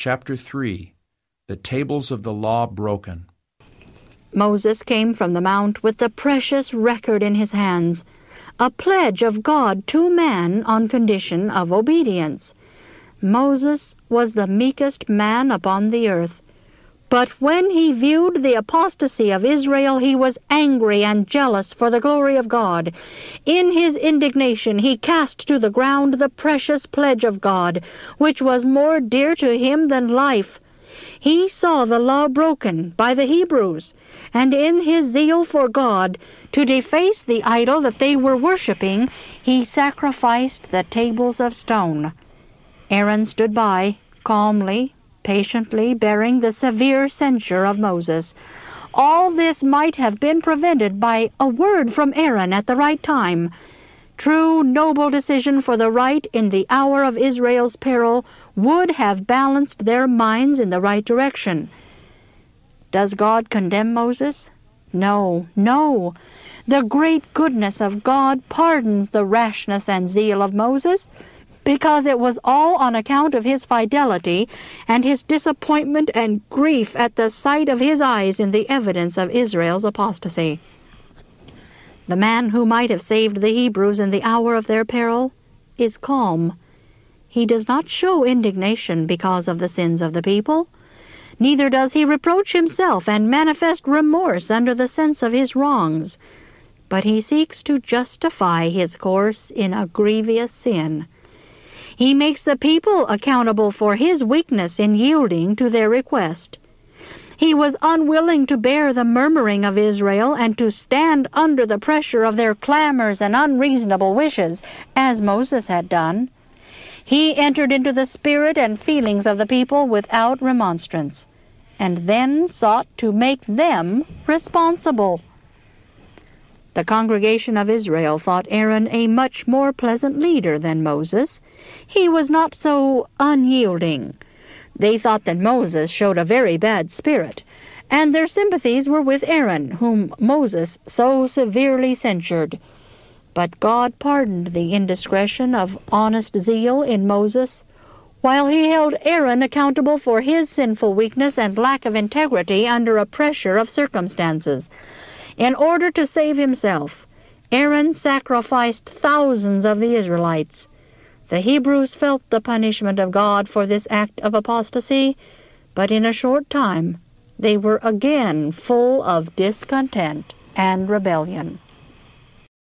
chapter 3, the tables of the law broken. Moses came from the mount with the precious record in his hands, a pledge of God to man on condition of obedience. Moses was the meekest man upon the earth. But when he viewed the apostasy of Israel, he was angry and jealous for the glory of God. In his indignation he cast to the ground the precious pledge of God, which was more dear to him than life. He saw the law broken by the Hebrews, and in his zeal for God, to deface the idol that they were worshipping, he sacrificed the tables of stone. Aaron stood by, calmly, patiently bearing the severe censure of Moses. All this might have been prevented by a word from Aaron at the right time. True, noble decision for the right in the hour of Israel's peril would have balanced their minds in the right direction. Does God condemn Moses? No, no. The great goodness of God pardons the rashness and zeal of Moses, because it was all on account of his fidelity and his disappointment and grief at the sight of his eyes in the evidence of Israel's apostasy. The man who might have saved the Hebrews in the hour of their peril is calm. He does not show indignation because of the sins of the people. Neither does he reproach himself and manifest remorse under the sense of his wrongs. But he seeks to justify his course in a grievous sin. He makes the people accountable for his weakness in yielding to their request. He was unwilling to bear the murmuring of Israel and to stand under the pressure of their clamors and unreasonable wishes, as Moses had done. He entered into the spirit and feelings of the people without remonstrance, and then sought to make them responsible. The congregation of Israel thought Aaron a much more pleasant leader than Moses. He was not so unyielding. They thought that Moses showed a very bad spirit, and their sympathies were with Aaron, whom Moses so severely censured. But God pardoned the indiscretion of honest zeal in Moses, while he held Aaron accountable for his sinful weakness and lack of integrity under a pressure of circumstances. In order to save himself, Aaron sacrificed thousands of the Israelites. The Hebrews felt the punishment of God for this act of apostasy, but in a short time they were again full of discontent and rebellion.